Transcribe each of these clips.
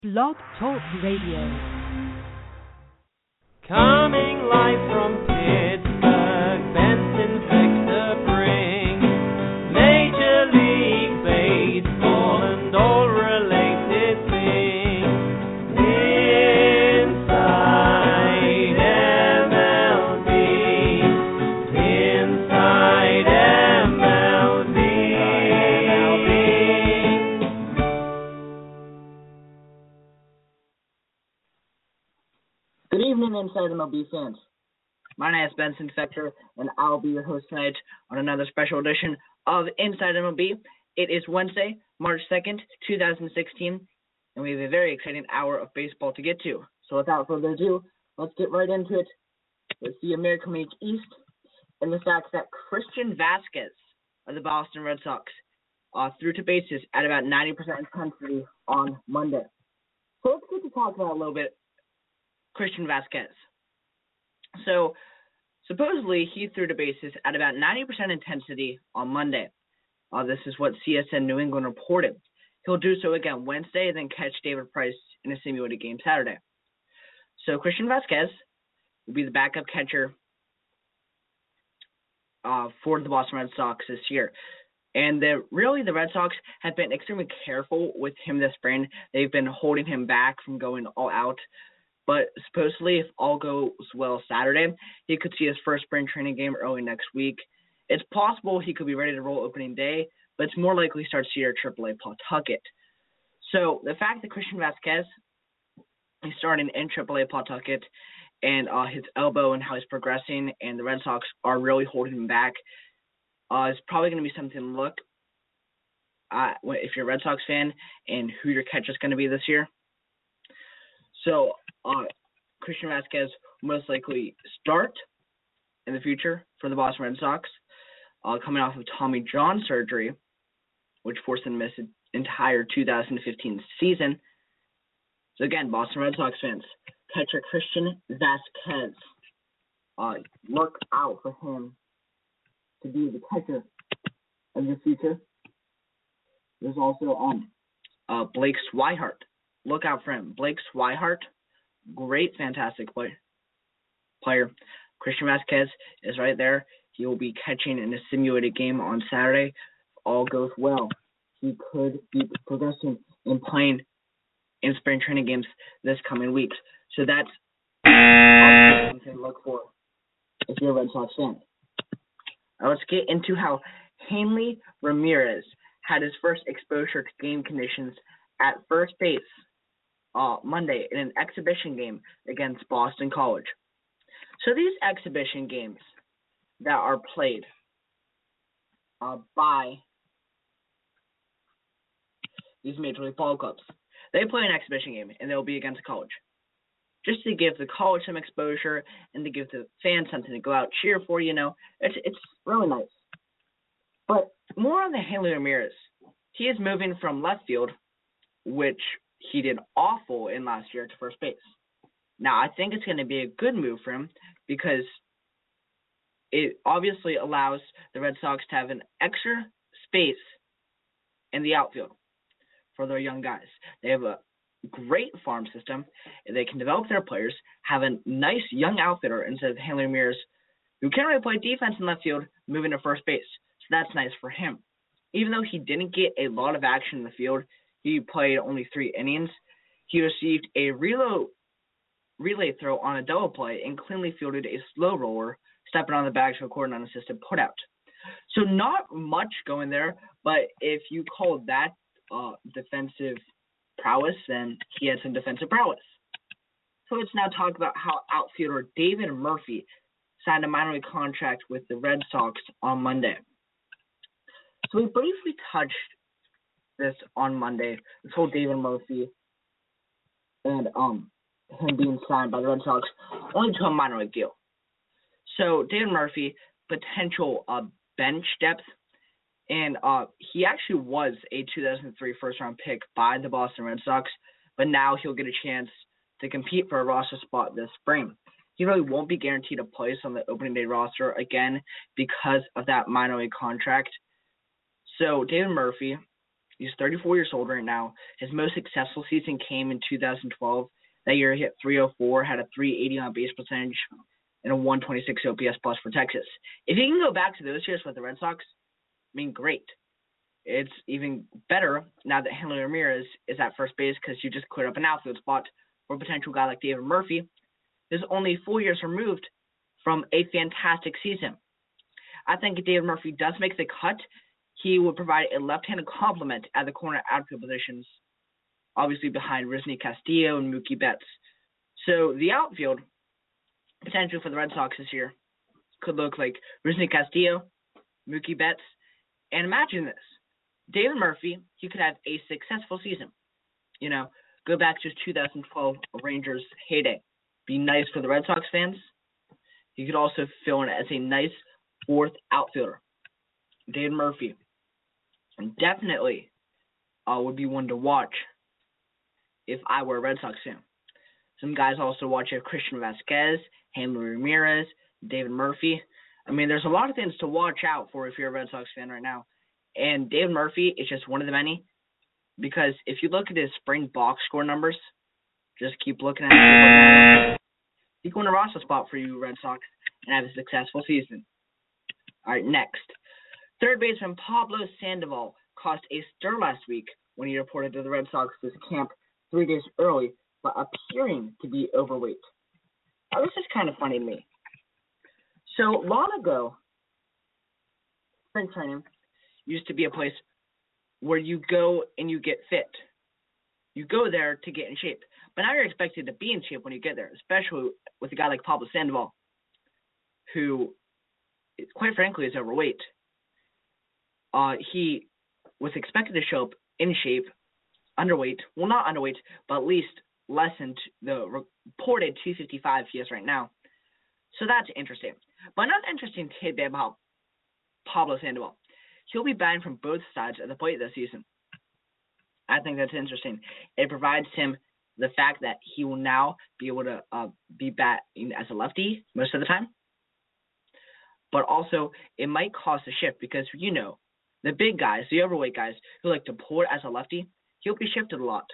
Blog Talk Radio. Coming live from Pittsburgh, Benson Victor brings Major League Baseball and all related things. Inside MLB, Inside MLB. Good evening, Inside MLB fans. My name is Benson Fector, and I'll be your host tonight on another special edition of Inside MLB. It is Wednesday, March 2nd, 2016, and we have a very exciting hour of baseball to get to. So without further ado, let's get right into it. It's the American League East and the fact that Christian Vasquez of the Boston Red Sox threw to bases at about 90% intensity on Monday. So let's get to talk about a little bit Christian Vasquez. So, supposedly, he threw to bases at about 90% intensity on Monday. This is what CSN New England reported. He'll do so again Wednesday, then catch David Price in a simulated game Saturday. So, Christian Vasquez will be the backup catcher for the Boston Red Sox this year. And the Red Sox have been extremely careful with him this spring. They've been holding him back from going all out. But supposedly, if all goes well Saturday, he could see his first spring training game early next week. It's possible he could be ready to roll opening day, but it's more likely start Cedar AAA Pawtucket. So the fact that Christian Vasquez is starting in AAA Pawtucket and his elbow and how he's progressing, and the Red Sox are really holding him back, is probably going to be something to look if you're a Red Sox fan and who your catcher is going to be this year. So Christian Vasquez will most likely start in the future for the Boston Red Sox, coming off of Tommy John surgery, which forced him to miss the entire 2015 season. So again, Boston Red Sox fans, catcher Christian Vasquez, look out for him to be the catcher of the future. There's also Blake Swihart. Look out for him. Blake Swihart, great, fantastic player. Christian Vasquez is right there. He will be catching in a simulated game on Saturday. If all goes well, he could be progressing and playing in spring training games this coming weeks. So that's something to look for if you're a Red Sox fan. Now let's get into how Hanley Ramirez had his first exposure to game conditions at first base Monday in an exhibition game against Boston College. So these exhibition games that are played by these Major League Ball clubs, they play an exhibition game and they'll be against college, just to give the college some exposure and to give the fans something to go out cheer for. It's really nice. But more on the Hanley Ramirez. He is moving from left field, which he did awful in last year, to first base. Now, I think it's going to be a good move for him because it obviously allows the Red Sox to have an extra space in the outfield for their young guys. They have a great farm system. They can develop their players, have a nice young outfielder instead of Hanley Ramirez, who can't really play defense in left field, moving to first base. So that's nice for him. Even though he didn't get a lot of action in the field, he played only 3 innings. He received a relay throw on a double play and cleanly fielded a slow roller, stepping on the bag to record an unassisted putout. So not much going there, but if you call that defensive prowess, then he had some defensive prowess. So let's now talk about how outfielder David Murphy signed a minor league contract with the Red Sox on Monday. So we briefly touched this on Monday, this whole David Murphy and him being signed by the Red Sox only to a minor league deal. So David Murphy, potential bench depth, and he actually was a 2003 first-round pick by the Boston Red Sox, but now he'll get a chance to compete for a roster spot this spring. He really won't be guaranteed a place on the opening day roster again because of that minor league contract. So David Murphy He's 34 years old right now. His most successful season came in 2012. That year he hit 304, had a 380 on base percentage, and a 126 OPS plus for Texas. If he can go back to those years with the Red Sox, I mean, great. It's even better now that Hanley Ramirez is at first base because you just cleared up an outfield spot for a potential guy like David Murphy, who's only 4 years removed from a fantastic season. I think if David Murphy does make the cut, he would provide a left-handed complement at the corner outfield positions, obviously behind Rusney Castillo and Mookie Betts. So the outfield potential for the Red Sox this year could look like Rusney Castillo, Mookie Betts, and imagine this. David Murphy, he could have a successful season. You know, go back to his 2012 Rangers heyday. Be nice for the Red Sox fans. He could also fill in as a nice fourth outfielder. David Murphy definitely would be one to watch if I were a Red Sox fan. Some guys also watch it: Christian Vasquez, Hanley Ramirez, David Murphy. I mean, there's a lot of things to watch out for if you're a Red Sox fan right now. And David Murphy is just one of the many, because if you look at his spring box score numbers, just keep looking at it. He could win a roster spot for you, Red Sox, and have a successful season. All right, next. Third baseman Pablo Sandoval caused a stir last week when he reported to the Red Sox this camp 3 days early, but appearing to be overweight. Now, this is kind of funny to me. So long ago, spring training used to be a place where you go and you get fit. You go there to get in shape. But now you're expected to be in shape when you get there, especially with a guy like Pablo Sandoval, who, quite frankly, is overweight. He was expected to show up in shape, underweight. Well, not underweight, but at least less than the reported 255 he is right now. So that's interesting. But another interesting tidbit about Pablo Sandoval: he'll be batting from both sides of the plate this season. I think that's interesting. It provides him the fact that he will now be able to be batting as a lefty most of the time. But also, it might cause a shift because, you know, the big guys, the overweight guys who like to pull it as a lefty, he'll be shifted a lot.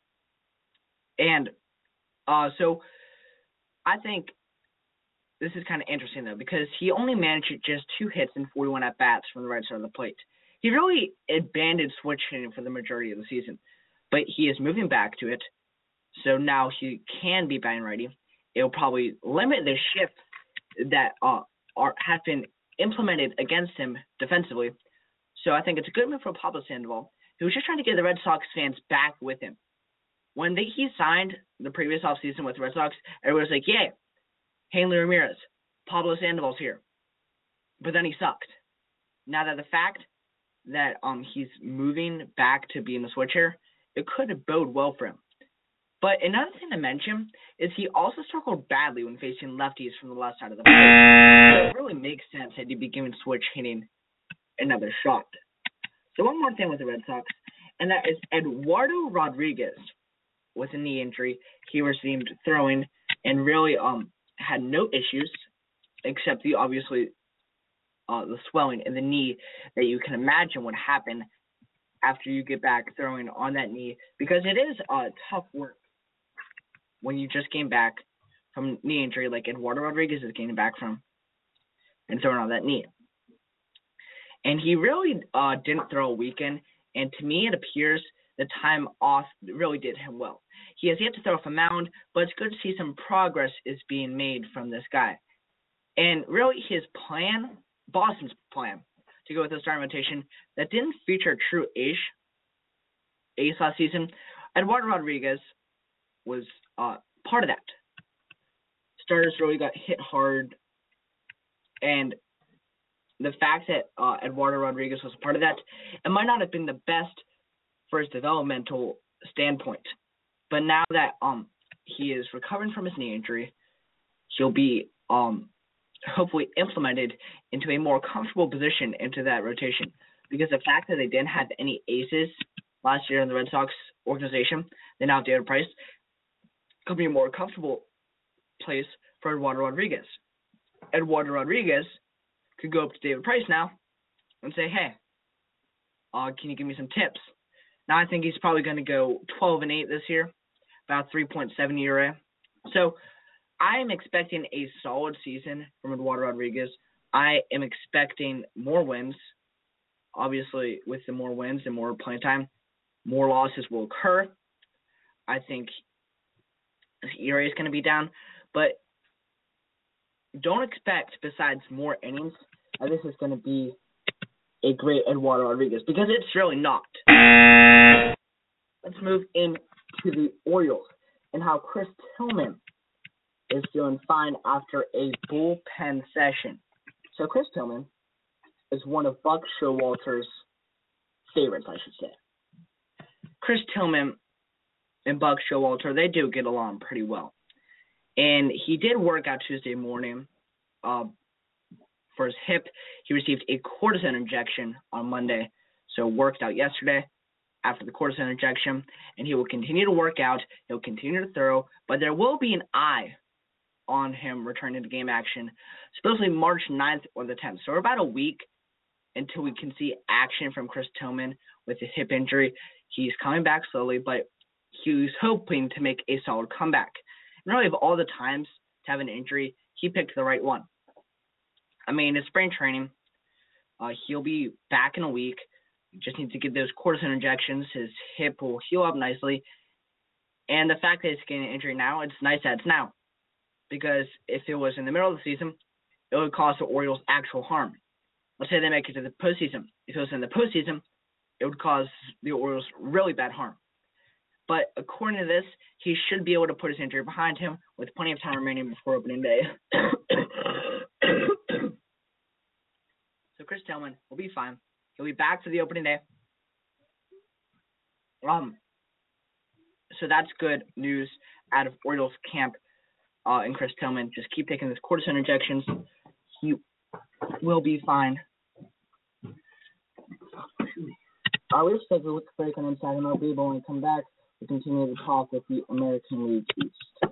And so I think this is kind of interesting, though, because he only managed just 2 hits and 41 at-bats from the right side of the plate. He really abandoned switch hitting for the majority of the season, but he is moving back to it, so now he can be batting righty. It'll probably limit the shifts that have been implemented against him defensively. So I think it's a good move for Pablo Sandoval, who was just trying to get the Red Sox fans back with him. When he signed the previous offseason with the Red Sox, everyone was like, yay, Hanley Ramirez, Pablo Sandoval's here. But then he sucked. Now that the fact that he's moving back to being the switch hitter, it could bode well for him. But another thing to mention is he also struggled badly when facing lefties from the left side of the plate. So it really makes sense that he'd be giving switch hitting another shot. So one more thing with the Red Sox, and that is Eduardo Rodriguez with a knee injury. He received throwing and really had no issues except the swelling in the knee that you can imagine would happen after you get back throwing on that knee, because it is tough work when you just came back from knee injury like Eduardo Rodriguez is getting back from and throwing on that knee. And he really didn't throw a weekend, and to me it appears the time off really did him well. He has yet to throw off a mound, but it's good to see some progress is being made from this guy. And really his plan, Boston's plan, to go with the starting rotation that didn't feature a true ace last season, Eduardo Rodriguez was part of that. Starters really got hit hard, and the fact that Eduardo Rodriguez was a part of that, it might not have been the best for his developmental standpoint. But now that he is recovering from his knee injury, he'll be hopefully implemented into a more comfortable position into that rotation. Because the fact that they didn't have any aces last year in the Red Sox organization, they now have David Price, could be a more comfortable place for Eduardo Rodriguez. Eduardo Rodriguez could go up to David Price now and say, hey, can you give me some tips? Now I think he's probably going to go 12-8 this year, about 3.7 ERA. So I am expecting a solid season from Eduardo Rodriguez. I am expecting more wins. Obviously, with the more wins and more playing time, more losses will occur. I think his ERA is going to be down, but don't expect, besides more innings, that this is going to be a great Eduardo Rodriguez, because it's really not. Let's move into the Orioles and how Chris Tillman is doing fine after a bullpen session. So Chris Tillman is one of Buck Showalter's favorites, I should say. Chris Tillman and Buck Showalter, they do get along pretty well. And he did work out Tuesday morning for his hip. He received a cortisone injection on Monday, so worked out yesterday after the cortisone injection, and he will continue to work out. He'll continue to throw, but there will be an eye on him returning to game action, supposedly March 9th or the 10th. So we're about a week until we can see action from Chris Tillman with his hip injury. He's coming back slowly, but he's hoping to make a solid comeback. And really, of all the times to have an injury, he picked the right one. I mean, his spring training, he'll be back in a week. He just needs to get those cortisone injections. His hip will heal up nicely. And the fact that he's getting an injury now, it's nice that it's now. Because if it was in the middle of the season, it would cause the Orioles actual harm. Let's say they make it to the postseason. If it was in the postseason, it would cause the Orioles really bad harm. But according to this, he should be able to put his injury behind him with plenty of time remaining before opening day. So Chris Tillman will be fine. He'll be back for the opening day. So that's good news out of Orioles camp. And Chris Tillman, just keep taking his cortisone injections. He will be fine. We'll just take a look break on Inside MLB, but when we come back, we continue to talk with the American League East.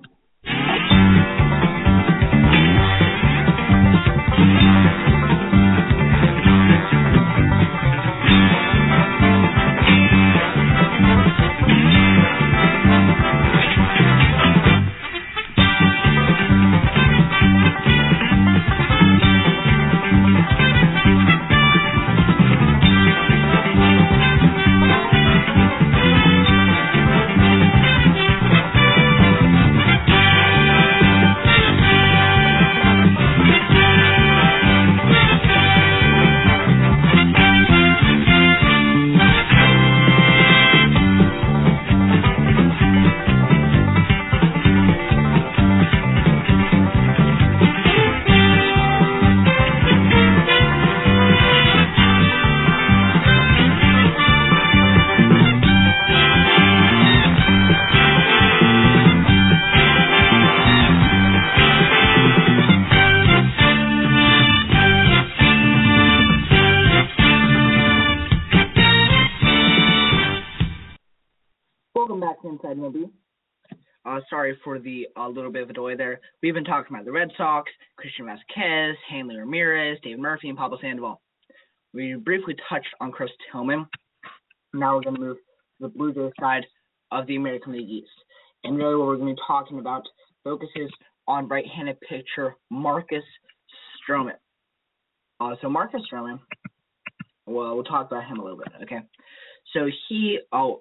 Welcome back to Inside MLB. Sorry for the little bit of a delay there. We've been talking about the Red Sox, Christian Vazquez, Hanley Ramirez, Dave Murphy, and Pablo Sandoval. We briefly touched on Chris Tillman. Now we're going to move to the Blue Jays side of the American League East. And really what we're going to be talking about focuses on right-handed pitcher Marcus Stroman. So Marcus Stroman, well, we'll talk about him a little bit, okay? So he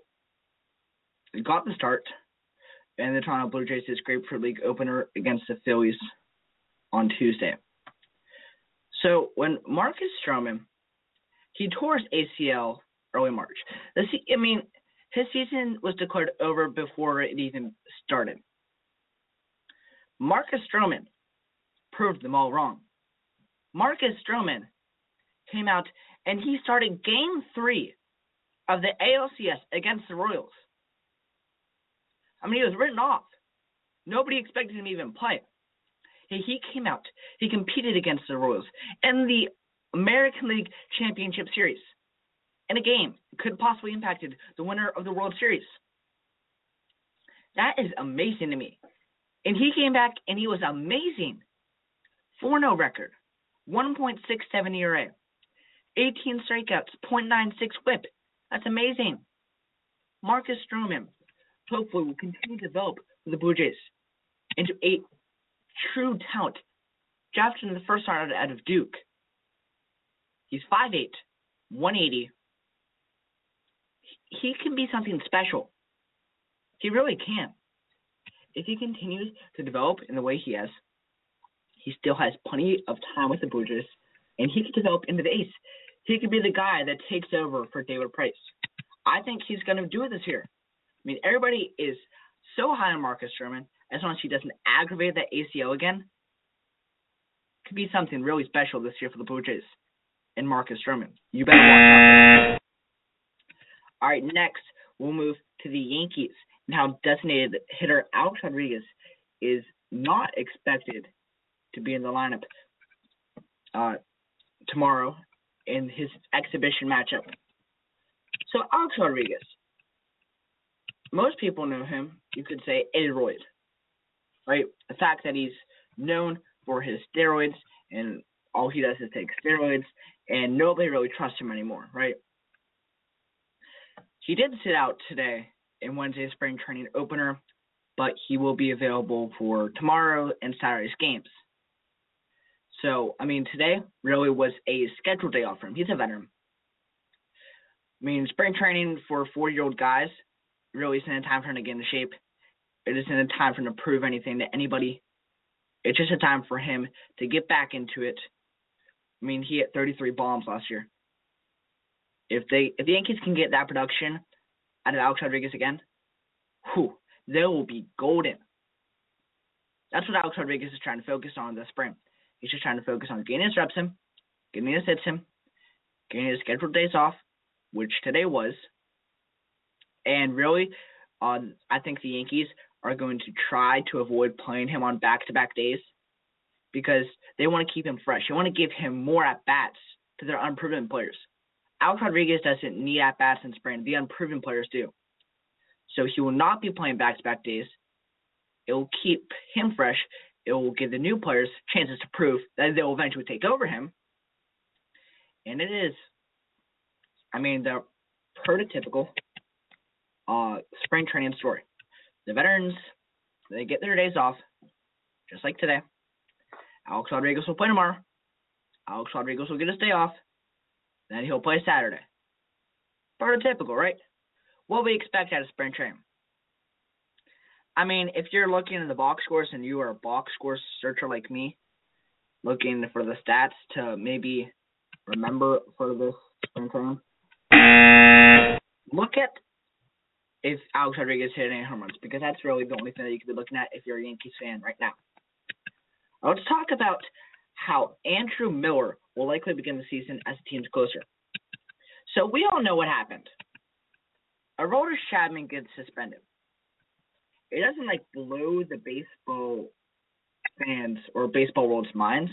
got the start in the Toronto Blue Jays' Grapefruit League opener against the Phillies on Tuesday. So when Marcus Stroman, he tore his ACL early March. His season was declared over before it even started. Marcus Stroman proved them all wrong. Marcus Stroman came out and he started Game 3 of the ALCS against the Royals. He was written off. Nobody expected him to even play. He came out. He competed against the Royals in the American League Championship Series in a game that could possibly impacted the winner of the World Series. That is amazing to me. And he came back and he was amazing. 4-0 record, 1.67 ERA, 18 strikeouts, .96 whip. That's amazing. Marcus Stroman hopefully will continue to develop the Blue Jays into a true talent. Drafted in the first round out of Duke. He's 5'8", 180. He can be something special. He really can. If he continues to develop in the way he has, he still has plenty of time with the Blue Jays, and he can develop into the ace. He could be the guy that takes over for David Price. I think he's going to do it this year. I mean, everybody is so high on Marcus Stroman. As long as he doesn't aggravate that ACL again, it could be something really special this year for the Blue Jays and Marcus Stroman. You better watch out. All right, next we'll move to the Yankees and how designated hitter Alex Rodriguez is not expected to be in the lineup tomorrow in his exhibition matchup. So Alex Rodriguez, most people know him, you could say, Eddie Royd, right? The fact that he's known for his steroids and all he does is take steroids and nobody really trusts him anymore, right? He did sit out today in Wednesday's spring training opener, but he will be available for tomorrow and Saturday's games. So, I mean, today really was a scheduled day off for him. He's a veteran. I mean, spring training for 4-year-old guys really isn't a time for him to get into shape. It isn't a time for him to prove anything to anybody. It's just a time for him to get back into it. I mean, he hit 33 bombs last year. If the Yankees can get that production out of Alex Rodriguez again, they will be golden. That's what Alex Rodriguez is trying to focus on this spring. He's just trying to focus on getting his reps in, getting his hits in, getting his scheduled days off, which today was. And really, I think the Yankees are going to try to avoid playing him on back-to-back days because they want to keep him fresh. They want to give him more at-bats to their unproven players. Alex Rodriguez doesn't need at-bats in spring. The unproven players do. So he will not be playing back-to-back days. It will keep him fresh. It will give the new players chances to prove that they will eventually take over him. And it is, I mean, the prototypical spring training story. The veterans, they get their days off, just like today. Alex Rodriguez will play tomorrow. Alex Rodriguez will get his day off. Then he'll play Saturday. Prototypical, right? What we expect out of spring training. I mean, if you're looking at the box scores and you are a box score searcher like me, looking for the stats to maybe remember for this spring training, look at if Alex Rodriguez hit any home runs, because that's really the only thing that you could be looking at if you're a Yankees fan right now. Let's talk about how Andrew Miller will likely begin the season as the team's closer. So we all know what happened. Aroldis Chapman gets suspended. It doesn't blow the baseball fans or baseball world's minds,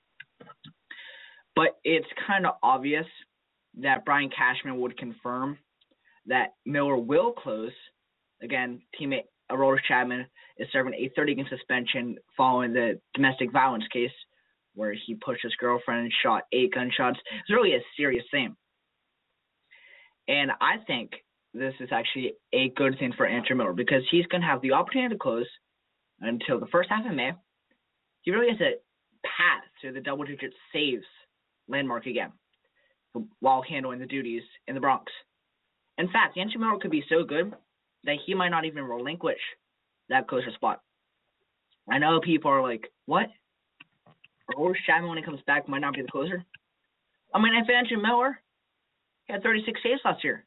but it's kind of obvious that Brian Cashman would confirm that Miller will close. Again, teammate Aroldis Chapman is serving a 30-game suspension following the domestic violence case where he pushed his girlfriend and shot 8 gunshots. It's really a serious thing. And I think this is actually a good thing for Andrew Miller because he's going to have the opportunity to close until the first half of May. He really has a path to the double-digit saves landmark again while handling the duties in the Bronx. In fact, Andrew Miller could be so good that he might not even relinquish that closer spot. I know people are like, what? Aroldis Chapman, when he comes back, might not be the closer? I mean, if Andrew Miller had 36 saves last year,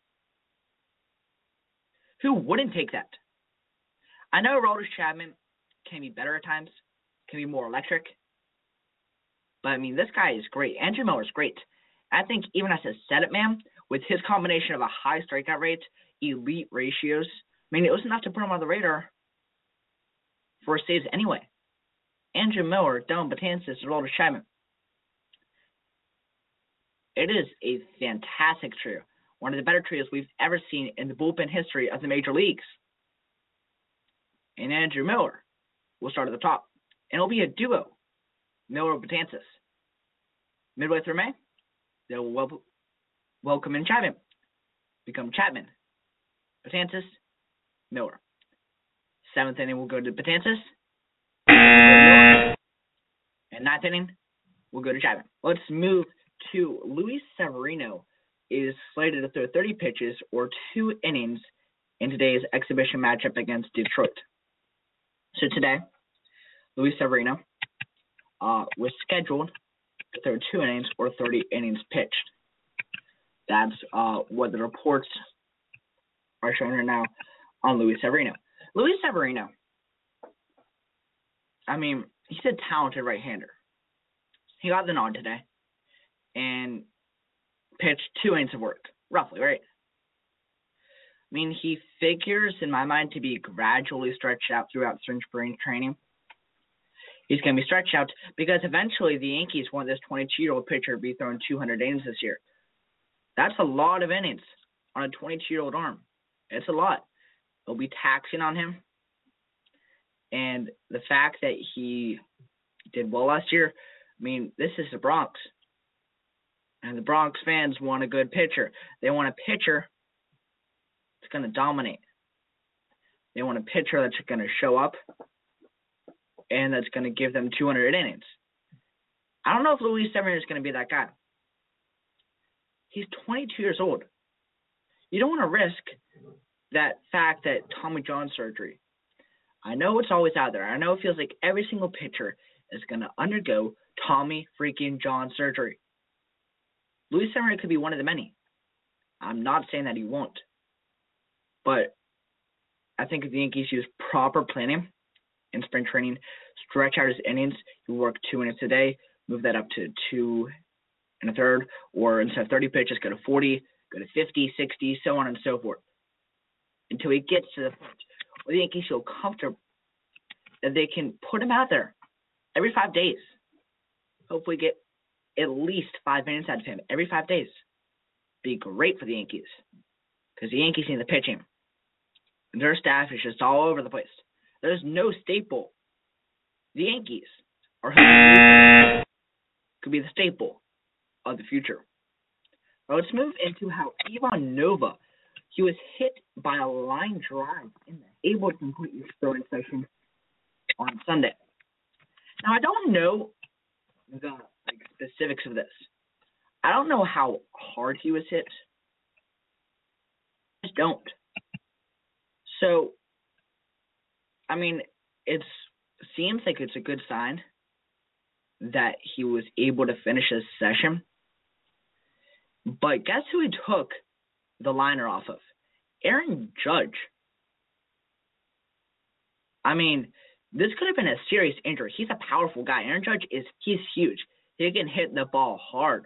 who wouldn't take that? I know Aroldis Chapman can be better at times, can be more electric, but, I mean, this guy is great. Andrew Miller is great. I think even as a setup man, with his combination of a high strikeout rate, elite ratios, I mean, it was enough to put him on the radar for saves anyway. Andrew Miller, Dellin Betances, Aroldis Chapman. It is a fantastic trio. One of the better trios we've ever seen in the bullpen history of the major leagues. And Andrew Miller will start at the top. And it'll be a duo, Miller-Betances. Midway through May, they'll welcome in Chapman. Become Chapman. Betances, Miller. 7th inning will go to Betances. And 9th inning will go to Chapman. Let's move to Luis Severino. Is slated to throw 30 pitches or 2 innings in today's exhibition matchup against Detroit. So today, Luis Severino was scheduled to throw 2 innings or 30 innings pitched. That's what the reports are showing right now on Luis Severino. Luis Severino, I mean, he's a talented right-hander. He got the nod today and pitched 2 innings of work, roughly, right? I mean, he figures, in my mind, to be gradually stretched out throughout spring training. He's going to be stretched out because eventually the Yankees want this 22-year-old pitcher to be throwing 200 innings this year. That's a lot of innings on a 22-year-old arm. It's a lot. It'll be taxing on him. And the fact that he did well last year, I mean, this is the Bronx. And the Bronx fans want a good pitcher. They want a pitcher that's going to dominate. They want a pitcher that's going to show up and that's going to give them 200 innings. I don't know if Luis Severino is going to be that guy. He's 22 years old. You don't want to risk that fact that Tommy John surgery. I know it's always out there. I know it feels like every single pitcher is going to undergo Tommy freaking John surgery. Luis Severino could be one of the many. I'm not saying that he won't. But I think if the Yankees use proper planning in spring training, stretch out his innings, he'll work 2 innings a day, move that up to 2 1/3, or instead of 30 pitches, go to 40, go to 50, 60, so on and so forth. Until he gets to the point where the Yankees feel comfortable that they can put him out there every 5 days. Hopefully get at least 5 minutes out of him every 5 days. Be great for the Yankees because the Yankees need the pitching. And their staff is just all over the place. There's no staple. The Yankees are hoping could be the staple of the future. Now let's move into how Ivan Nova, he was hit by a line drive and able to complete his throwing session on Sunday. Now I don't know the specifics of this. I don't know how hard he was hit. I just don't. So, I mean, it seems like it's a good sign that he was able to finish his session. But guess who he took the liner off of? Aaron Judge. I mean, this could have been a serious injury. He's a powerful guy. Aaron Judge he's huge. He can hit the ball hard.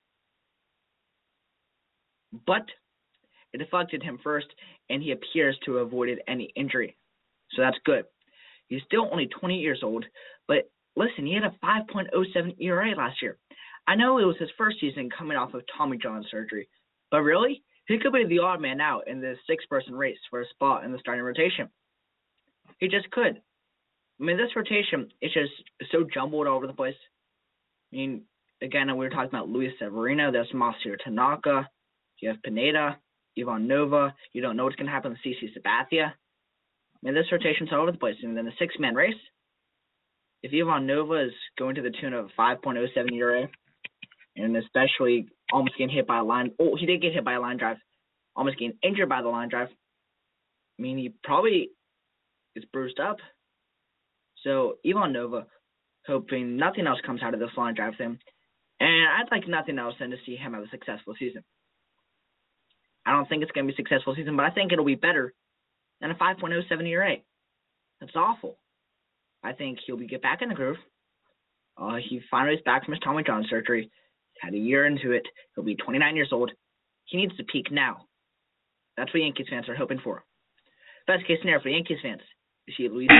But it affected him first, and he appears to have avoided any injury. So that's good. He's still only 20 years old, but listen, he had a 5.07 ERA last year. I know it was his first season coming off of Tommy John surgery, but really, he could be the odd man out in this 6-person race for a spot in the starting rotation. He just could. I mean, this rotation is just so jumbled all over the place. I mean, again, we were talking about Luis Severino. There's Masahiro Tanaka. You have Pineda, Ivan Nova. You don't know what's going to happen with CC Sabathia. I mean, this rotation's all over the place. And then the 6-man race, if Ivan Nova is going to the tune of 5.07 ERA, and especially almost getting hit by a line. Oh, he did get hit by a line drive. Almost getting injured by the line drive. I mean, he probably is bruised up. So, Ivan Nova, hoping nothing else comes out of this line drive thing. And I'd like nothing else than to see him have a successful season. I don't think it's going to be a successful season, but I think it'll be better than a 5.07 ERA. That's awful. I think he'll get back in the groove. He finally is back from his Tommy John surgery. Had a year into it. He'll be 29 years old. He needs to peak now. That's what Yankees fans are hoping for. Best case scenario for Yankees fans is see Luis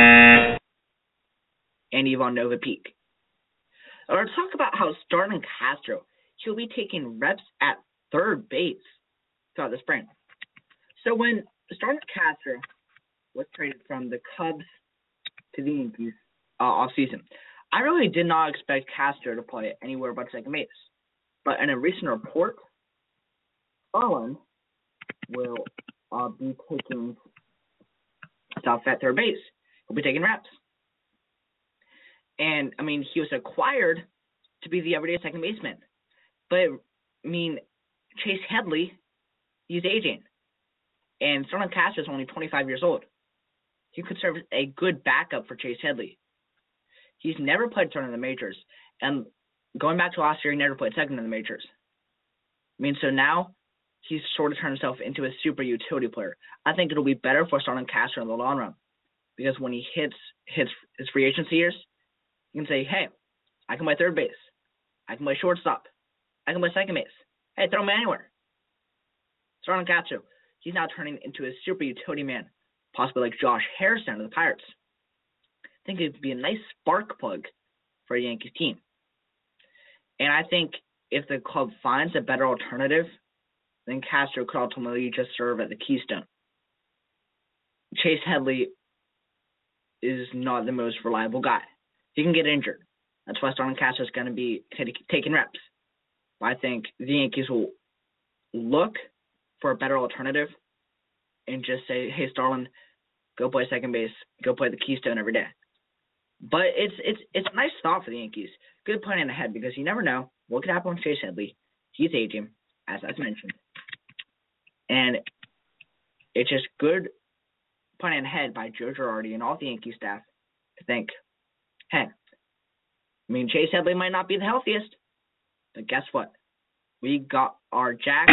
and Ivan Nova peak. Let's talk about how Starlin Castro, he'll be taking reps at third base throughout the spring. So when Starlin Castro was traded from the Cubs to the Yankees off-season, I really did not expect Castro to play anywhere but second base. But in a recent report, Starlin will be taking stuff at third base. He'll be taking reps. And, I mean, he was acquired to be the everyday second baseman. But, I mean, Chase Headley, he's aging. And Starlin Castro is only 25 years old. He could serve as a good backup for Chase Headley. He's never played third in the majors. And going back to last year, he never played second in the majors. I mean, so now he's sort of turned himself into a super utility player. I think it'll be better for Starlin Castro in the long run. Because when he hits his free agency years, you can say, hey, I can play third base. I can play shortstop. I can play second base. Hey, throw me anywhere. Starlin Castro, he's now turning into a super utility man, possibly like Josh Harrison of the Pirates. I think it would be a nice spark plug for a Yankees team. And I think if the club finds a better alternative, then Castro could ultimately just serve as the keystone. Chase Headley is not the most reliable guy. He can get injured. That's why Starlin Castro is going to be taking reps. But I think the Yankees will look for a better alternative and just say, hey, Starlin, go play second base, go play the keystone every day. But it's a nice thought for the Yankees. Good planning ahead because you never know what could happen with Chase Headley. He's aging, as I've mentioned. And it's just good planning ahead by Joe Girardi and all the Yankee staff to think, hey, I mean, Chase Headley might not be the healthiest, but guess what? We got our jack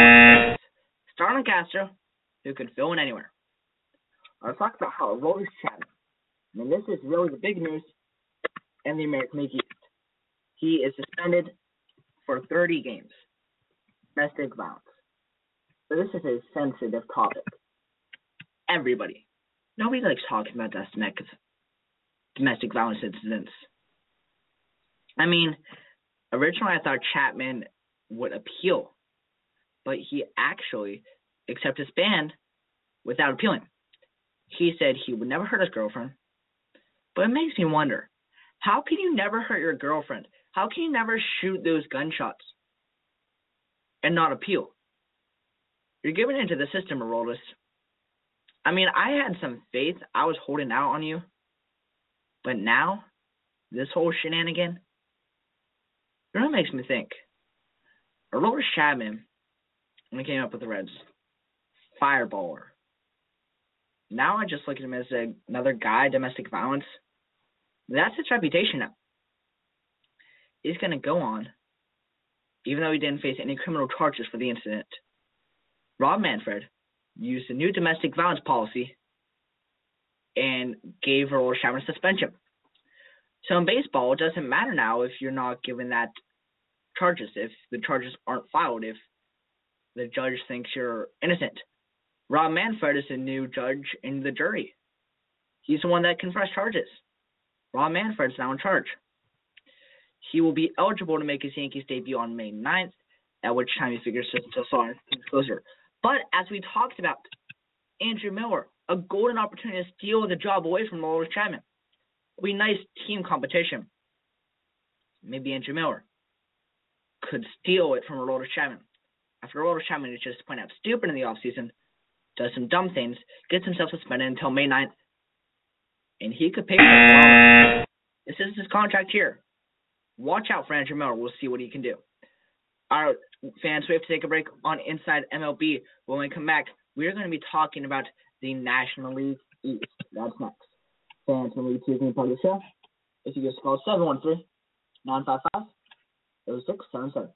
Starlin Castro, who can fill in anywhere. Let's talk about how Aroldis Chapman. I mean, this is really the big news in the American League East. He is suspended for 30 games. Domestic violence. So this is a sensitive topic. Everybody. Nobody likes talking about domestic violence incidents. I mean, originally I thought Chapman would appeal, but he actually accepted his ban without appealing. He said he would never hurt his girlfriend, but it makes me wonder, how can you never hurt your girlfriend? How can you never shoot those gunshots and not appeal? You're giving into the system, Aroldis. I mean, I had some faith. I was holding out on you. But now, this whole shenanigan, it really makes me think. Aroldis Chapman, when he came up with the Reds, fireballer. Now I just look at him as another guy, domestic violence. That's his reputation now. He's going to go on, even though he didn't face any criminal charges for the incident. Rob Manfred used a new domestic violence policy and gave Aroldis Chapman a suspension. So in baseball, it doesn't matter now if you're not given that charges, if the charges aren't filed, if the judge thinks you're innocent. Rob Manfred is a new judge in the jury. He's the one that can press charges. Rob Manfred's now in charge. He will be eligible to make his Yankees debut on May 9th, at which time he figures to start closer. But as we talked about, Andrew Miller, a golden opportunity to steal the job away from Aroldis Chapman. It'll be nice team competition. Maybe Andrew Miller could steal it from Aroldis Chapman. After Aroldis Chapman is just plain out stupid in the offseason, does some dumb things, gets himself suspended until May 9th, and he could pay for it. This is his contract here. Watch out for Andrew Miller. We'll see what he can do. All right, fans, we have to take a break on Inside MLB. When we come back, we're going to be talking about the National League East. That's next. Fans, when we choose any part of the show, if you just call 713-955-0677.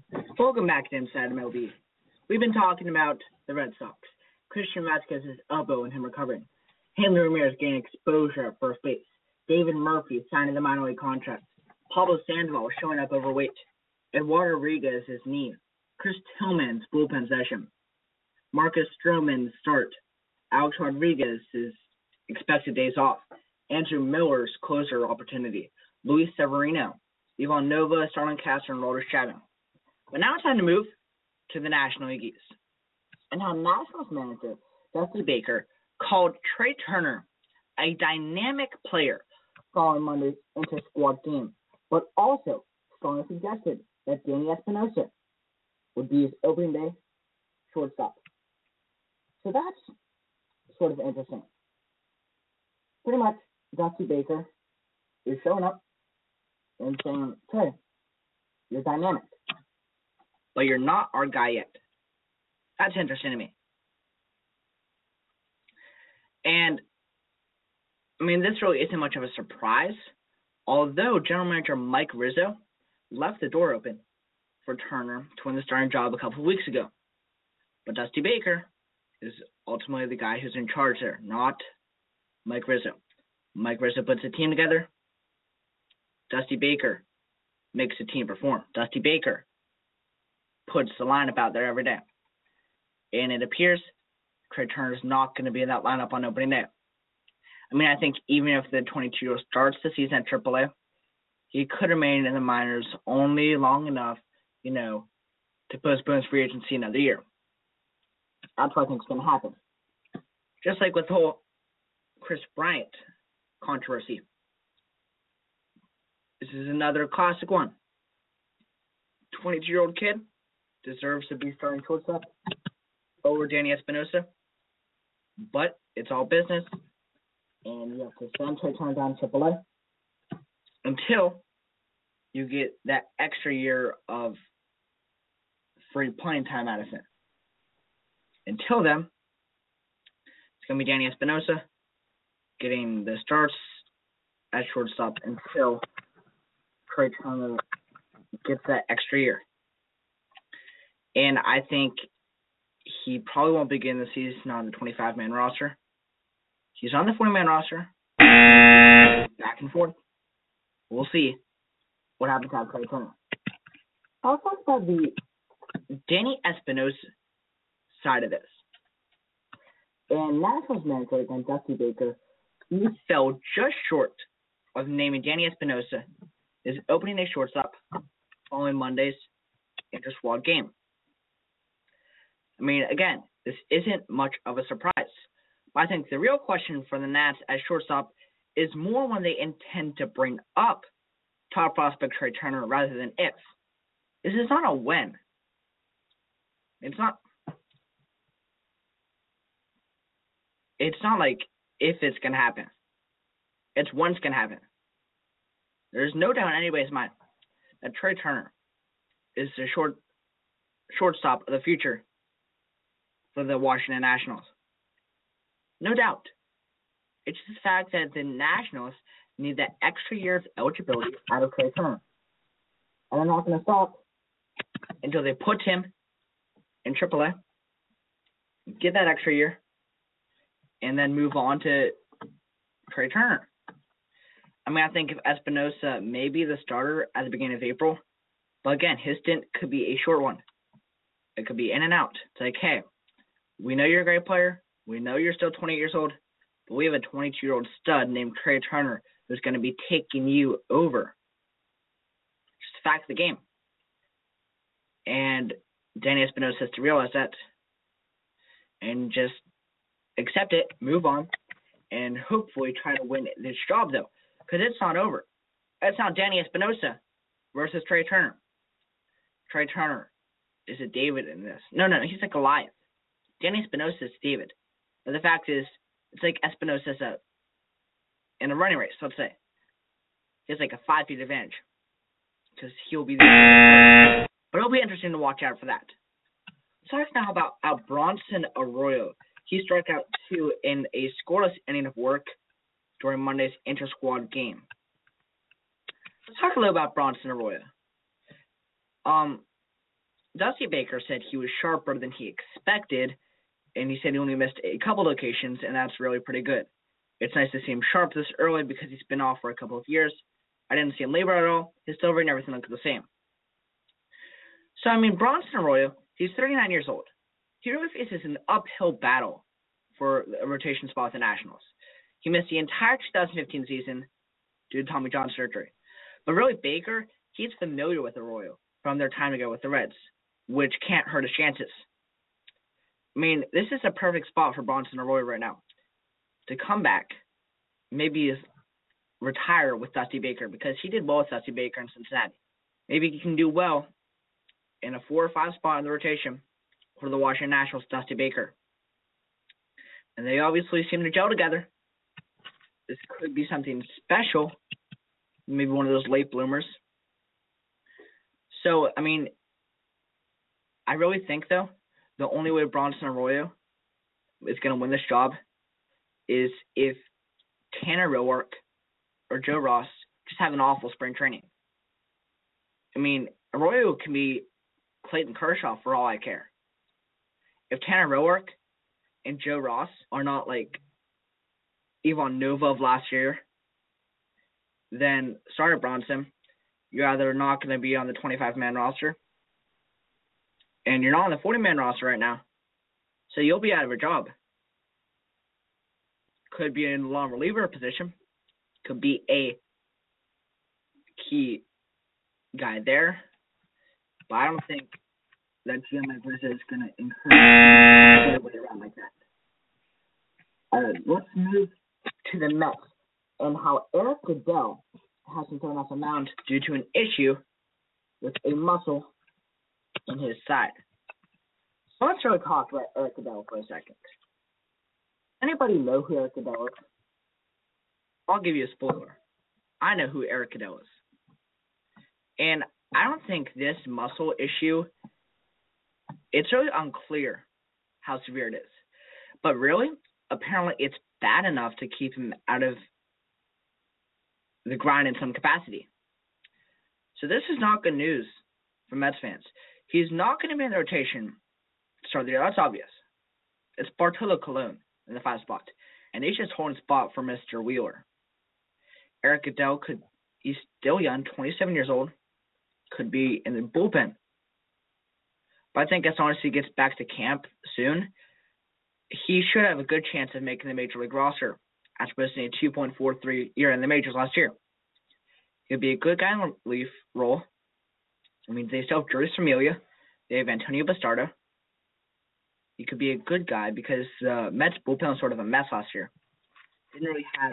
Welcome back to Inside MLB. We've been talking about the Red Sox. Christian Vasquez's elbow and him recovering. Hanley Ramirez gaining exposure at first base. David Murphy signing the minor league contract. Pablo Sandoval showing up overweight. Eduardo Rodriguez's knee. Chris Tillman's bullpen session. Marcus Stroman's start. Alex Rodriguez's expected days off. Andrew Miller's closer opportunity. Luis Severino. Ivan Nova, Starlin Castro, and Rolders Chapman. But now it's time to move to the National League East. And now Nationals manager Dusty Baker called Trey Turner a dynamic player following Monday's inter-squad game, but also strongly suggested that Danny Espinosa would be his opening day shortstop. So that's sort of interesting. Pretty much, Dusty Baker is showing up and saying, Trey, you're dynamic, but you're not our guy yet. That's interesting to me. And, I mean, this really isn't much of a surprise, although General Manager Mike Rizzo left the door open for Turner to win the starting job a couple of weeks ago. But Dusty Baker is ultimately the guy who's in charge there, not Mike Rizzo. Mike Rizzo puts a team together. Dusty Baker makes the team perform. Dusty Baker puts the lineup out there every day. And it appears Trey Turner's not going to be in that lineup on opening day. I mean, I think even if the 22-year-old starts the season at AAA, he could remain in the minors only long enough, to postpone his free agency another year. That's what I think is going to happen. Just like with the whole Chris Bryant controversy. This is another classic one. 22-year-old kid deserves to be starting shortstop over Danny Espinosa, but it's all business, and you have to send Trey Turner down to AAA until you get that extra year of free playing time out of it. Until then, it's going to be Danny Espinosa getting the starts at shortstop until Trey Turner gets that extra year. And I think he probably won't begin the season on the 25-man roster. He's on the 40-man roster. Back and forth. We'll see what happens to Trey Turner. I'll talk about the Danny Espinosa side of this. And Nationals manager again, Dusty Baker, he fell just short of naming Danny Espinosa his opening day shortstop following Monday's inter-squad game. I mean, again, this isn't much of a surprise. But I think the real question for the Nats at shortstop is more when they intend to bring up top prospect Trey Turner rather than if. This is not a when. It's not like if it's going to happen. It's when it's going to happen. There's no doubt in anybody's mind that Trey Turner is the shortstop of the future for the Washington Nationals. No doubt. It's the fact that the Nationals need that extra year of eligibility out of Trey Turner. And they're not going to stop until they put him in AAA, get that extra year, and then move on to Trey Turner. I mean, I think if Espinosa may be the starter at the beginning of April, but again, his stint could be a short one. It could be in and out. It's like, hey, we know you're a great player. We know you're still 20 years old, but we have a 22-year-old stud named Trey Turner who's going to be taking you over. Just the fact of the game. And Danny Espinosa has to realize that and just accept it, move on, and hopefully try to win this job, though, because it's not over. It's not Danny Espinosa versus Trey Turner. Trey Turner is a David in this. No, he's like Goliath. Danny Espinosa is David. But the fact is, it's like Espinosa's in a running race, let's say. He has like a 5-feet advantage because he'll be there. But it'll be interesting to watch out for that. Let's talk now about Bronson Arroyo. He struck out 2 in a scoreless inning of work during Monday's inter-squad game. Let's talk a little about Bronson Arroyo. Dusty Baker said he was sharper than he expected, and he said he only missed a couple locations, and that's really pretty good. It's nice to see him sharp this early because he's been off for a couple of years. I didn't see him labor at all. His delivery and everything looked the same. So, Bronson Arroyo, he's 39 years old. He really faces an uphill battle for a rotation spot with the Nationals. He missed the entire 2015 season due to Tommy John surgery. But really, Baker, he's familiar with Arroyo from their time ago with the Reds, which can't hurt his chances. This is a perfect spot for Bronson Arroyo right now to come back, maybe retire with Dusty Baker, because he did well with Dusty Baker in Cincinnati. Maybe he can do well in a 4 or 5 spot in the rotation for the Washington Nationals, Dusty Baker. And they obviously seem to gel together. This could be something special, maybe one of those late bloomers. So, I really think, though, the only way Bronson Arroyo is going to win this job is if Tanner Roark or Joe Ross just have an awful spring training. Arroyo can be Clayton Kershaw for all I care. If Tanner Roark and Joe Ross are not like Ivan Nova of last year, then sorry, Bronson, you're either not going to be on the 25-man roster, and you're not on the 40-man roster right now, so you'll be out of a job. Could be in the long reliever position, could be a key guy there, but I don't think that Jim Iglesias is going to encourage him to play around like that. Let's move to the Mets and how Eric Goodell has been thrown off the mound due to an issue with a muscle in his side. So let's really talk about Eric Goodell for a second. Anybody know who Eric Goodell is? I'll give you a spoiler. I know who Eric Goodell is. And I don't think this muscle issue, it's really unclear how severe it is. But really, apparently it's bad enough to keep him out of the grind in some capacity. So this is not good news for Mets fans. He's not going to be in the rotation to start the year. That's obvious. It's Bartolo Colon in the 5 spot. And he's just holding spot for Mr. Wheeler. Eric Goodell he's still young, 27 years old, could be in the bullpen. But I think as long as he gets back to camp soon, he should have a good chance of making the Major League roster after posting a 2.43 year in the majors last year. He'll be a good guy in the relief role. They still have Jeurys Familia. They have Antonio Bastardo. He could be a good guy because the Mets bullpen was sort of a mess last year. Didn't really have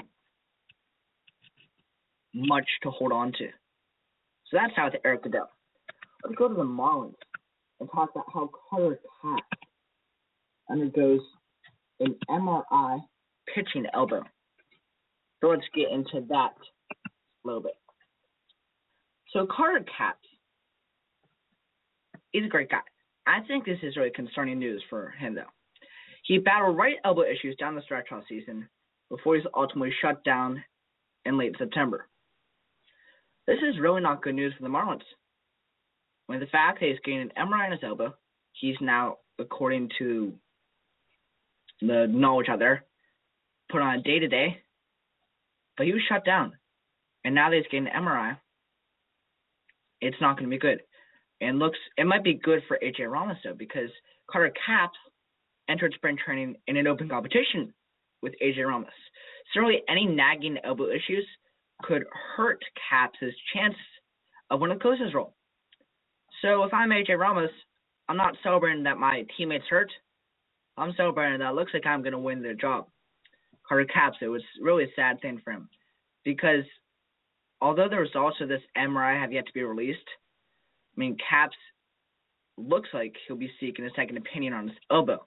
much to hold on to. So that's how with Eric Goodell. Let's go to the Marlins and talk about how Carter Katz undergoes an MRI pitching elbow. So let's get into that a little bit. So Carter Katz is a great guy. I think this is really concerning news for him, though. He battled right elbow issues down the stretch all season before he's ultimately shut down in late September. This is really not good news for the Marlins. When the fact that he's getting an MRI on his elbow, he's now, according to the knowledge out there, put on a day-to-day, but he was shut down. And now that he's getting an MRI, it's not going to be good. And it might be good for A.J. Ramos, though, because Carter Katz entered spring training in an open competition with A.J. Ramos. So really, any nagging elbow issues could hurt Katz's chance of winning the closest role. So if I'm A.J. Ramos, I'm not celebrating that my teammate's hurt. I'm celebrating that it looks like I'm going to win the job. Carter Katz, it was really a sad thing for him because although the results of this MRI have yet to be released, Katz looks like he'll be seeking a second opinion on his elbow.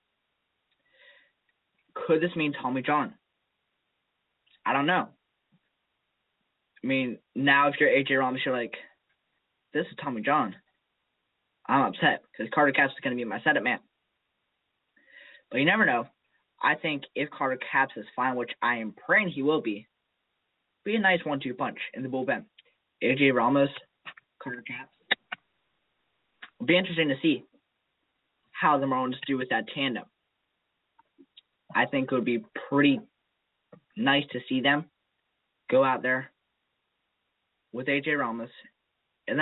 Could this mean Tommy John? I don't know. Now if you're A.J. Ramos, you're like, this is Tommy John. I'm upset because Carter Katz is going to be my setup man. But you never know. I think if Carter Katz is fine, which I am praying he will be a nice 1-2 punch in the bullpen. A.J. Ramos, Carter Katz. It'll be interesting to see how the Marlins do with that tandem. I think it would be pretty nice to see them go out there with A.J. Ramos and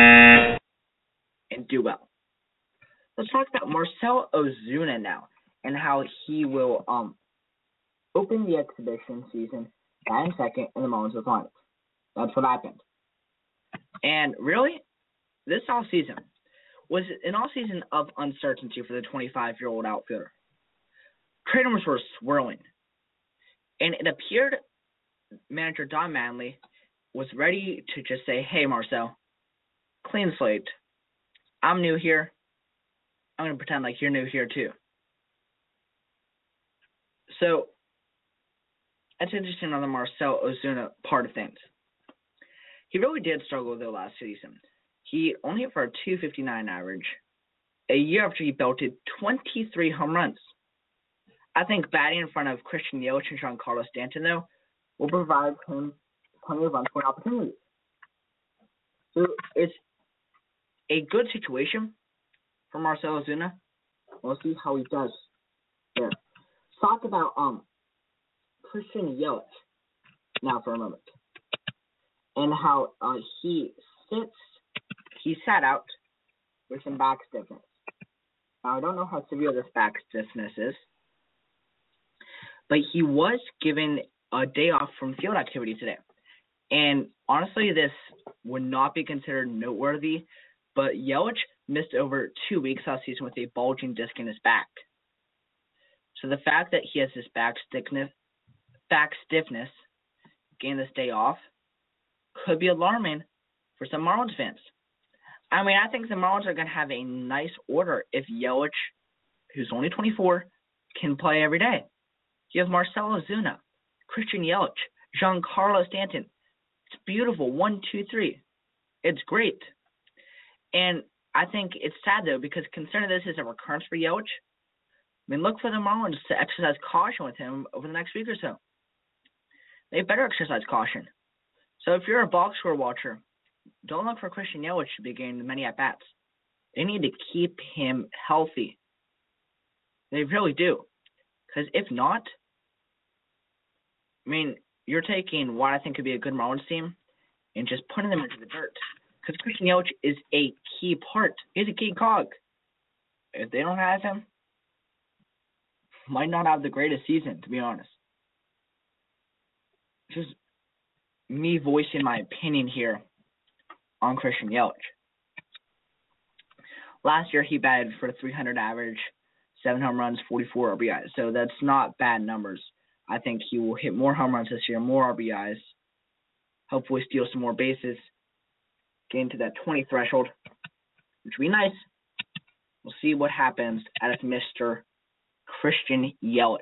do well. Let's talk about Marcell Ozuna now and how he will open the exhibition season batting second in the Marlins lineup. That's what happened. And really, this offseason was an offseason of uncertainty for the 25-year-old outfielder. Trade rumors were swirling, and it appeared manager Don Mattingly was ready to just say, hey, Marcell, clean slate. I'm new here. I'm going to pretend like you're new here too. So, that's interesting on the Marcell Ozuna part of things. He really did struggle though last season. He only hit for a .259 average a year after he belted 23 home runs. I think batting in front of Christian Yelich and Giancarlo Stanton, though, will provide him plenty of run-scoring opportunities. So it's a good situation for Marcell Ozuna. We'll see how he does there. Let's talk about Christian Yelich now for a moment, and how he sat out with some back stiffness. Now, I don't know how severe this back stiffness is, but he was given a day off from field activity today. And honestly, this would not be considered noteworthy, but Yelich missed over 2 weeks last season with a bulging disc in his back. So the fact that he has this back stiffness, getting this day off, could be alarming for some Marlins fans. I mean, I think the Marlins are going to have a nice order if Yelich, who's only 24, can play every day. You have Marcell Ozuna, Christian Yelich, Giancarlo Stanton. It's beautiful. 1, 2, 3. It's great. And I think it's sad, though, because considering this is a recurrence for Yelich, I mean, look for the Marlins to exercise caution with him over the next week or so. They better exercise caution. So if you're a box score watcher, don't look for Christian Yelich to be getting many at-bats. They need to keep him healthy. They really do. Because if not, I mean, you're taking what I think could be a good Marlins team and just putting them into the dirt. Because Christian Yelich is a key part. He's a key cog. If they don't have him, might not have the greatest season, to be honest. Just me voicing my opinion here on Christian Yelich. Last year, he batted for a .300 average, 7 home runs, 44 RBIs. So that's not bad numbers. I think he will hit more home runs this year, more RBIs, hopefully steal some more bases, get into that 20 threshold, which would be nice. We'll see what happens out of Mr. Christian Yelich.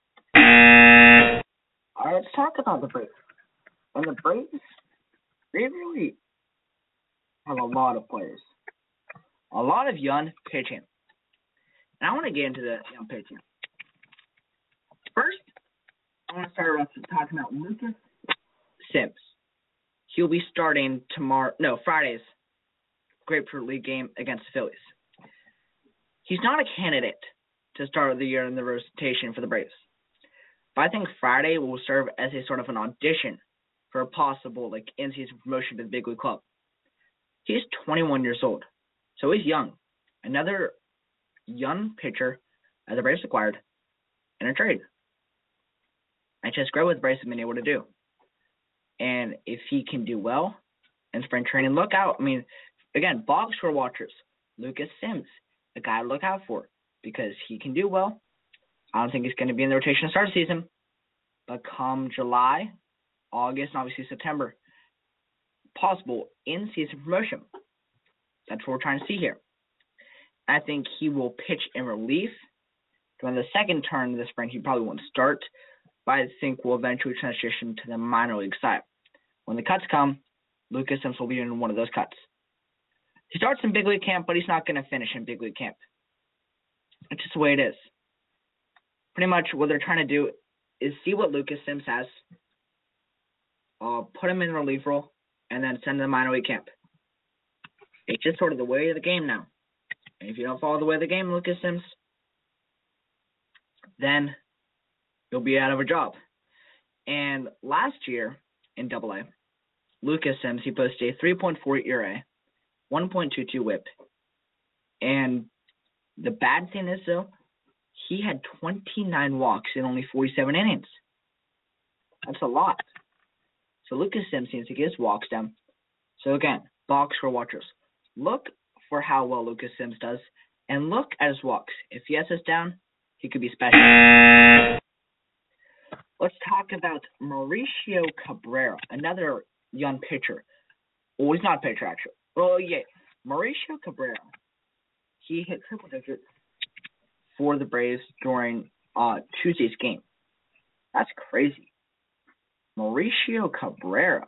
All right, let's talk about the Braves. And the Braves, they really have a lot of players. A lot of young pitching. And I want to get into the young pitching. First, I want to start off talking about Lucas Sims. He'll be starting Friday's Grapefruit League game against the Phillies. He's not a candidate to start the year in the rotation for the Braves. But I think Friday will serve as a sort of an audition for a possible in-season promotion to the big league club. He's 21 years old, so he's young. Another young pitcher that the Braves acquired in a trade. It's just great what the Braves have been able to do. And if he can do well in spring training, look out. I mean, again, box score watchers, Lucas Sims, a guy to look out for because he can do well. I don't think he's going to be in the rotation to start the season. But come July, August, and obviously September, possible in-season promotion. That's what we're trying to see here. I think he will pitch in relief. During the second turn of the spring, he probably won't start, but I think we'll eventually transition to the minor league side. When the cuts come, Lucas Sims will be in one of those cuts. He starts in big league camp, but he's not going to finish in big league camp. It's just the way it is. Pretty much what they're trying to do is see what Lucas Sims has, put him in relief role, and then send him to minor league camp. It's just sort of the way of the game now. And if you don't follow the way of the game, Lucas Sims, then you'll be out of a job. And last year in AA, Lucas Sims, he posted a 3.4 ERA, 1.22 WHIP. And the bad thing is, though, he had 29 walks in only 47 innings. That's a lot. So Lucas Sims needs to get his walks down. So again, box for watchers. Look for how well Lucas Sims does, and look at his walks. If he has this down, he could be special. Let's talk about Mauricio Cabrera, another young pitcher. Well, he's not a pitcher, actually. Well, yeah, Mauricio Cabrera. He hit triple digits for the Braves during Tuesday's game. That's crazy. Mauricio Cabrera.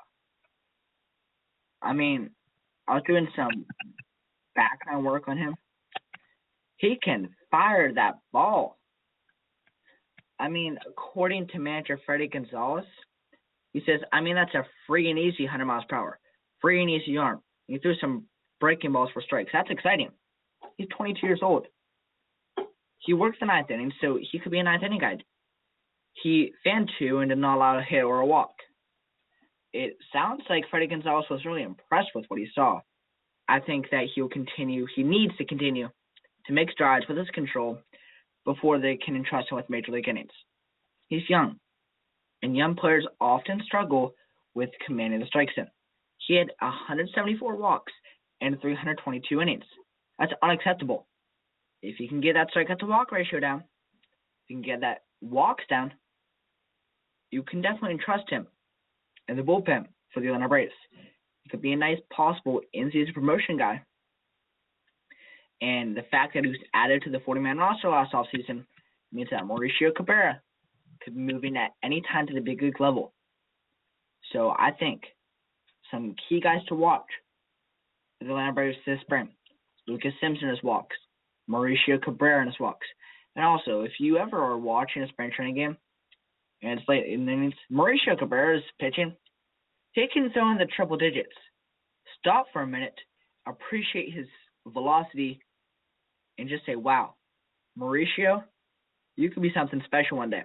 I mean, I was doing some background work on him. He can fire that ball. I mean, according to manager Freddie Gonzalez, he says, that's a free and easy 100 miles per hour. Free and easy arm. He threw some breaking balls for strikes. That's exciting. He's 22 years old. He works the ninth inning, so he could be a ninth inning guy. He fanned 2 and did not allow a hit or a walk. It sounds like Freddie Gonzalez was really impressed with what he saw. I think that he needs to continue to make strides with his control before they can entrust him with major league innings. He's young, and young players often struggle with commanding the strike zone. He had 174 walks and 322 innings. That's unacceptable. If you can get that strikeout to walk ratio down, if you can get that walks down, you can definitely trust him in the bullpen for the Atlanta Braves. He could be a nice possible in-season promotion guy. And the fact that he was added to the 40-man roster last offseason means that Mauricio Cabrera could be moving at any time to the big league level. So I think some key guys to watch for the Atlanta Braves this spring: Lucas Sims in his walks, Mauricio Cabrera in his walks. And also, if you ever are watching a spring training game and it's late in the innings, Mauricio Cabrera is pitching, he can throw in the triple digits. Stop for a minute, appreciate his velocity, and just say, wow, Mauricio, you could be something special one day.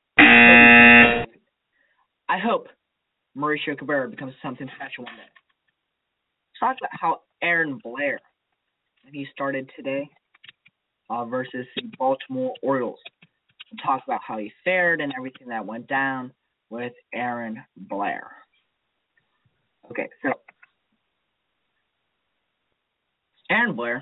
I hope Mauricio Cabrera becomes something special one day. Let's talk about how Aaron Blair, he started today versus the Baltimore Orioles. We'll talk about how he fared and everything that went down with Aaron Blair. Okay, so Aaron Blair,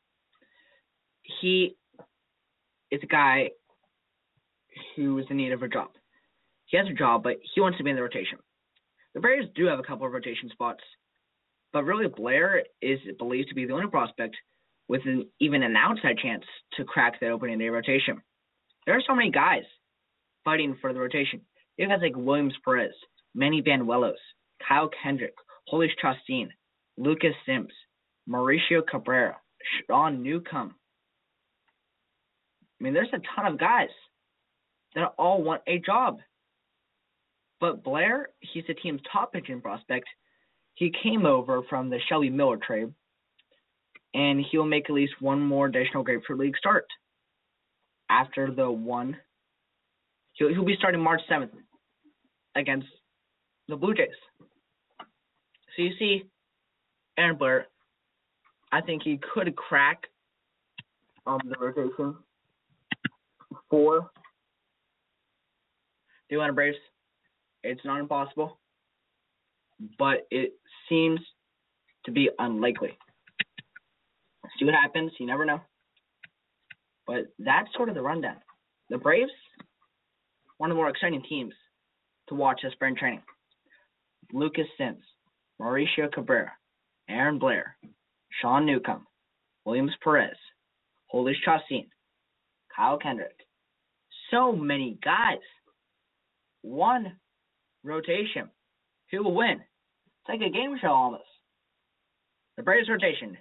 he is a guy who is in need of a job. He has a job, but he wants to be in the rotation. The Braves do have a couple of rotation spots, but really Blair is believed to be the only prospect with even an outside chance to crack that opening day rotation. There are so many guys fighting for the rotation. You have guys like Williams Perez, Manny Banuelos, Kyle Kendrick, Jhoulys Chacín, Lucas Sims, Mauricio Cabrera, Sean Newcomb. There's a ton of guys that all want a job. But Blair, he's the team's top pitching prospect. He came over from the Shelby Miller trade, and he'll make at least one more additional Grapefruit League start. After the one, he'll be starting March 7th against the Blue Jays. So you see, Aaron Blair, I think he could crack the rotation for the Atlanta Braves. It's not impossible, but it seems to be unlikely. See what happens. You never know. But that's sort of the rundown. The Braves, one of the more exciting teams to watch this spring training. Lucas Sims, Mauricio Cabrera, Aaron Blair, Sean Newcomb, Williams Perez, Jhoulys Chacín, Kyle Kendrick. So many guys. One rotation. Who will win? It's like a game show almost. The Braves rotation.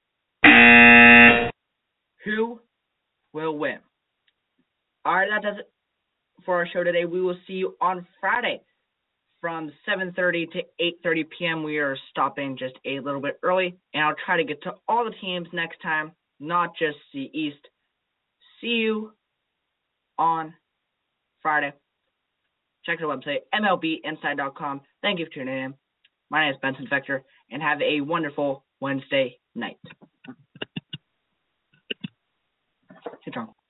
Who will win? All right, that does it for our show today. We will see you on Friday from 7:30 to 8:30 p.m. We are stopping just a little bit early, and I'll try to get to all the teams next time not just the East. See you on Friday. Check the website, MLBinside.com. Thank you for tuning in. My name is Benson Fector, and have a wonderful Wednesday night. Hey, John.